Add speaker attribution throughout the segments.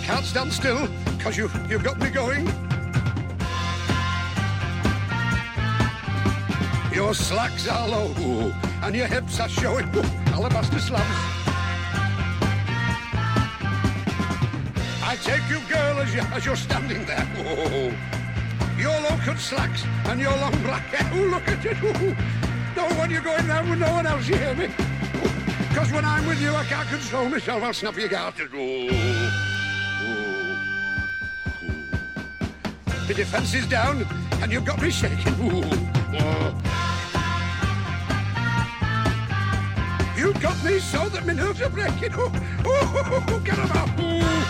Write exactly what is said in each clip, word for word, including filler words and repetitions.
Speaker 1: can't stand still, because you, you've got me going. Your slacks are low, and your hips are showing alabaster slabs. I take you, girl, as, you, as you're standing there. Oh, your low-cut slacks and your long black hair. Oh, look at it. Oh, no, when you're going round with no one else, you hear me? Because when I'm with you, I can't control myself. I'll snap your garters. Oh, oh, oh. The defence is down, and you've got me shaking. Oh, oh. You got me so that my nerves are breaking. Oh, oh, oh, get them out. Oh.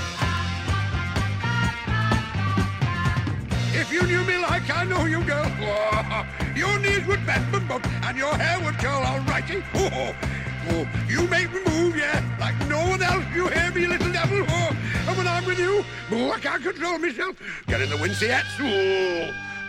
Speaker 1: If you knew me like I know you, girl, oh, your knees would bend, bum, bum, and your hair would curl all righty. Oh, oh, you make me move, yeah, like no one else. You hear me, little devil? Oh, and when I'm with you, oh, I can't control myself. Get in the Winciettes. Oh,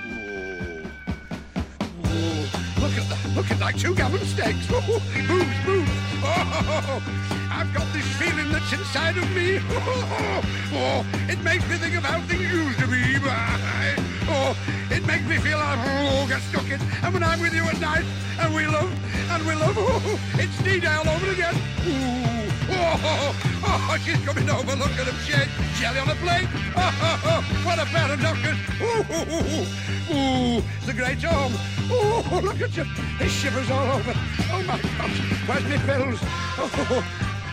Speaker 1: oh, oh, look at that. Look at like two gammon steaks. Oh, moves, moves. Oh, I've got this feeling that's inside of me. Oh, oh, it makes me think of how things used to be. Oh, it makes me feel like, oh, get stuck in. And when I'm with you at night, and we love, and we love, oh, it's D-Day all over again. Ooh, oh, oh, oh, she's coming over. Look at him shake. Jelly on a plate. Oh, oh, oh, what a pair of knockers. Ooh, ooh, ooh, ooh, it's a great home. Oh, look at you. There's shivers all over. Oh, my God. Where's my pills? Oh, oh, oh.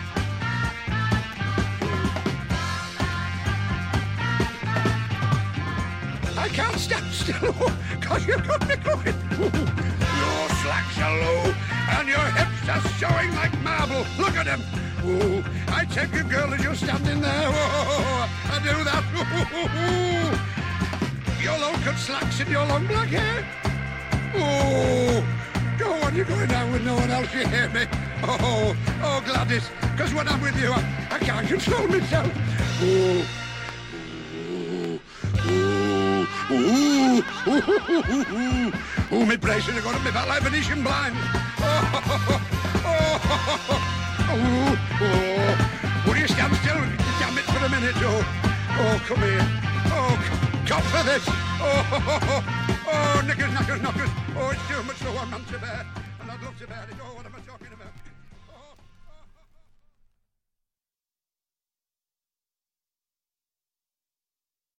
Speaker 1: I can't stand still, because you've got me going. Your slacks are low, and your hips are showing like marble. Look at them. Ooh, I take you, girl, as you're standing there. Oh, I do that. Ooh, your low-cut slacks and your long black hair. Oh, go on, you're going down with no one else, you hear me? Oh, oh, Gladys, because when I'm with you, I, I can't control myself. Oh, Ooh, ooh, ooh, ooh, ooh, ooh, my braces are going to be back like Venetian blinds. Oh, oh, oh, oh, oh, oh. Will you stand still, damn it, for a minute? Oh, oh, come here. Oh, God for this. Oh, oh, oh, oh, knickers, knackers, knockers. Oh, it's too much for one man to bear. And I'd love to bear it. Oh, what am I talking about?